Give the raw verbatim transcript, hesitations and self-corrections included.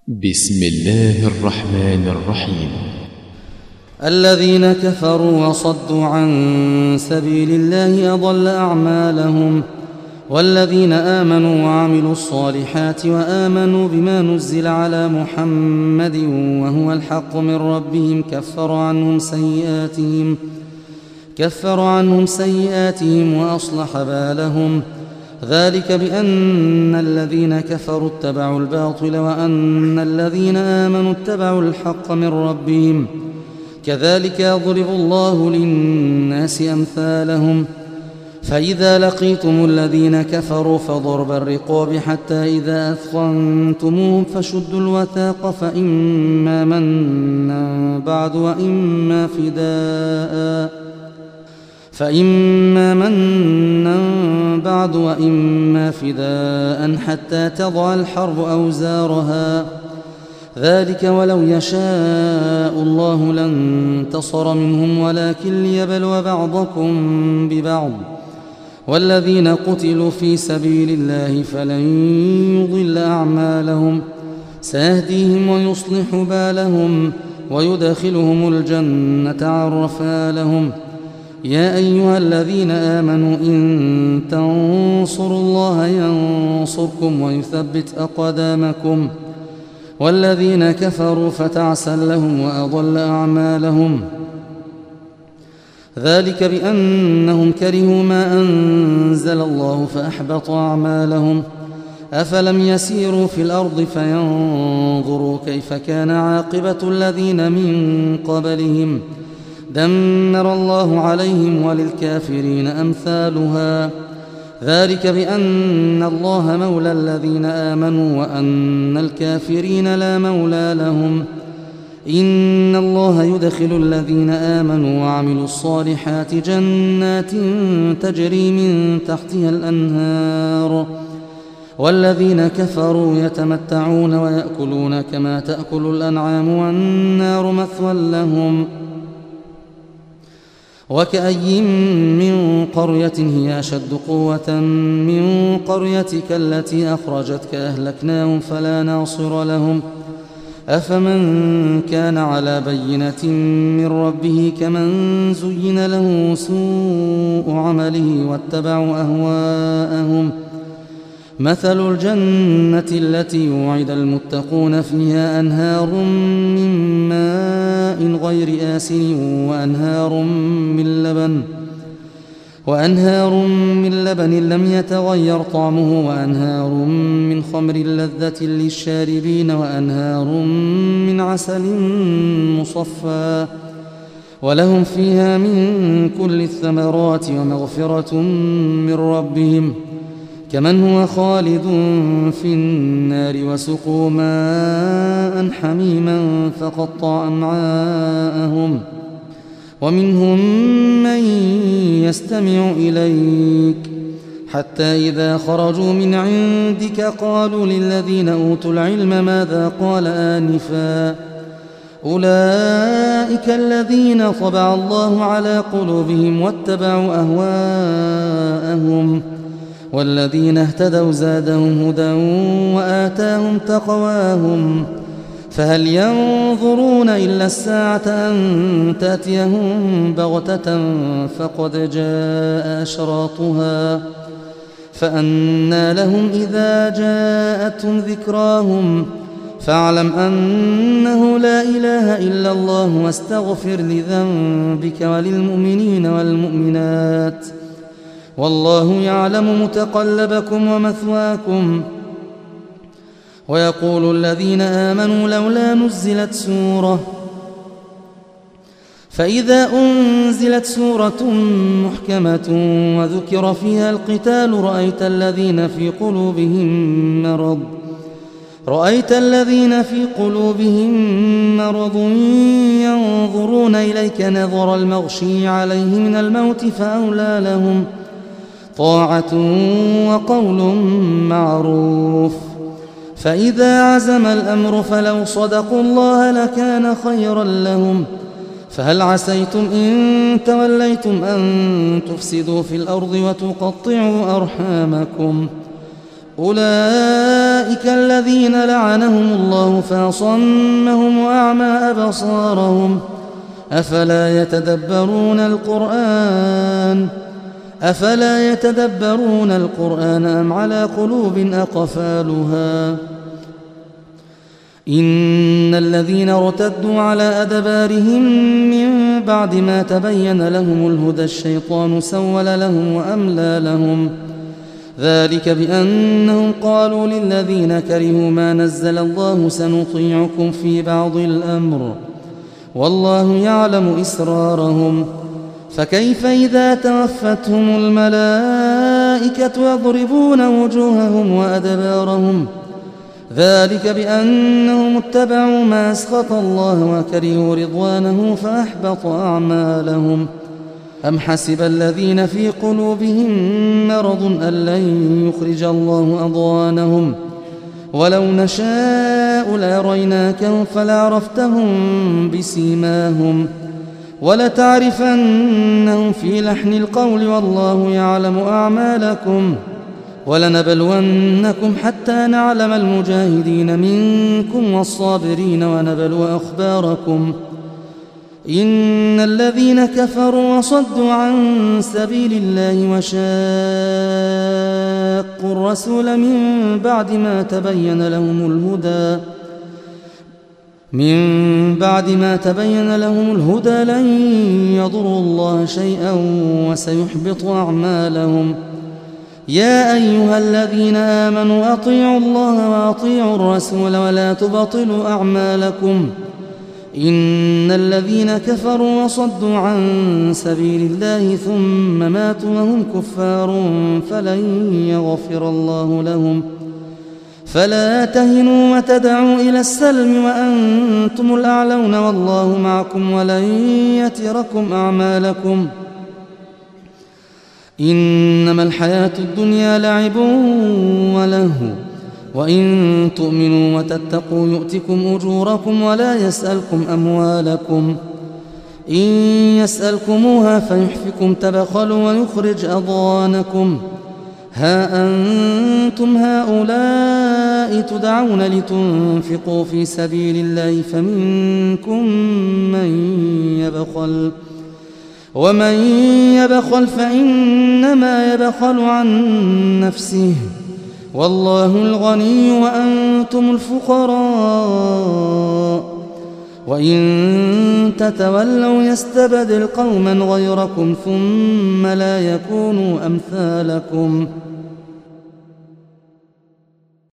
بسم الله الرحمن الرحيم. الذين كفروا وصدوا عن سبيل الله أضل أعمالهم، والذين آمنوا وعملوا الصالحات وآمنوا بما نزل على محمد وهو الحق من ربهم كفر عنهم سيئاتهم كفر عنهم سيئاتهم وأصلح بالهم. ذلك بأن الذين كفروا اتبعوا الباطل وأن الذين آمنوا اتبعوا الحق من ربهم. كذلك يضرب الله للناس أمثالهم. فإذا لقيتم الذين كفروا فضرب الرقاب حتى إذا أثخنتموهم فشدوا الوثاق فإما منا بعد وإما فداء فإما منا بعد وإما فداء حتى تضع الحرب أوزارها. ذلك ولو يشاء الله لانتصر منهم ولكن ليبلو بعضكم ببعض. والذين قتلوا في سبيل الله فلن يضل أعمالهم، سيهديهم ويصلح بالهم ويدخلهم الجنة عرفها لهم. يا أيها الذين آمنوا إن تنصروا الله ينصركم ويثبت أقدامكم. والذين كفروا فتعسا لهم وأضل أعمالهم. ذلك بأنهم كرهوا ما أنزل الله فأحبط أعمالهم. أفلم يسيروا في الأرض فينظروا كيف كان عاقبة الذين من قبلهم. دمر الله عليهم وللكافرين أمثالها. ذلك بأن الله مولى الذين آمنوا وأن الكافرين لا مولى لهم. إن الله يدخل الذين آمنوا وعملوا الصالحات جنات تجري من تحتها الأنهار، والذين كفروا يتمتعون ويأكلون كما تأكل الأنعام والنار مثوى لهم. وكأي من قرية هي أشد قوة من قريتك التي أخرجتك أهلكناهم فلا ناصر لهم. أفمن كان على بينة من ربه كمن زين له سوء عمله واتبعوا أهواءهم. مثل الجنة التي يوعد المتقون فيها أنهار من ماء غير آسن وأنهار من لبن وأنهار من لبن لم يتغير طعمه وأنهار من خمر لذة للشاربين وأنهار من عسل مصفى ولهم فيها من كل الثمرات ومغفرة من ربهم كمن هو خالد في النار وسقوا ماء حميما فقطع أمعاءهم. ومنهم من يستمع إليك حتى إذا خرجوا من عندك قالوا للذين أوتوا العلم ماذا قال آنفا أولئك الذين طبع الله على قلوبهم واتبعوا أهواءهم. والذين اهتدوا زادهم هدى وآتاهم تقواهم. فهل ينظرون إلا الساعة أن تأتيهم بغتة فقد جاء أشراطها فأنى لهم إذا جاءتهم ذكراهم. فاعلم أنه لا إله إلا الله واستغفر لذنبك وللمؤمنين والمؤمنات والله يعلم متقلبكم ومثواكم. ويقول الذين آمنوا لولا نزلت سورة فإذا أنزلت سورة محكمة وذكر فيها القتال رأيت الذين في قلوبهم مرض رأيت الذين في قلوبهم مرض ينظرون إليك نظر المغشي عليه من الموت فأولى لهم طاعة وقول معروف. فإذا عزم الأمر فلو صدقوا الله لكان خيرا لهم. فهل عسيتم إن توليتم أن تفسدوا في الأرض وتقطعوا أرحامكم أولئك الذين لعنهم الله فأصمهم وأعمى أبصارهم أفلا يتدبرون القرآن أفلا يتدبرون القرآن أم على قلوب أقفالها إن الذين ارتدوا على أدبارهم من بعد ما تبين لهم الهدى الشيطان سول لهم وأملى لهم ذلك بأنهم قالوا للذين كرهوا ما نزل الله سنطيعكم في بعض الأمر والله يعلم إسرارهم فكيف إذا توفتهم الملائكة يضربون وجوههم وأدبارهم ذلك بأنهم اتبعوا ما أسخط الله وكرهوا رضوانه فأحبط أعمالهم أم حسب الذين في قلوبهم مرض أن لن يخرج الله أضغانهم ولو نشاء لأريناكهم فلعرفتهم بسيماهم ولتعرفنهم في لحن القول والله يعلم أعمالكم ولنبلونكم حتى نعلم المجاهدين منكم والصابرين ونبلو أخباركم إن الذين كفروا وصدوا عن سبيل الله وشاقوا الرسول من بعد ما تبين لهم الهدى من بعد ما تبين لهم الهدى لن يضروا الله شيئا وسيحبط أعمالهم يا أيها الذين آمنوا أطيعوا الله وأطيعوا الرسول ولا تبطلوا أعمالكم إن الذين كفروا وصدوا عن سبيل الله ثم ماتوا وهم كفار فلن يغفر الله لهم فلا تهنوا وتدعوا إلى السلم وأنتم الأعلون والله معكم ولن يتركم أعمالكم إنما الحياة الدنيا لعب ولهو وإن تؤمنوا وتتقوا يؤتكم أجوركم ولا يسألكم أموالكم إن يسألكموها فيحفكم تبخلوا ويخرج أضغانكم ها أنتم هؤلاء تدعون لتنفقوا في سبيل الله فمنكم من يبخل ومن يبخل فإنما يبخل عن نفسه والله الغني وأنتم الفقراء وإن تتولوا يستبدل قوما غيركم ثم لا يكونوا أمثالكم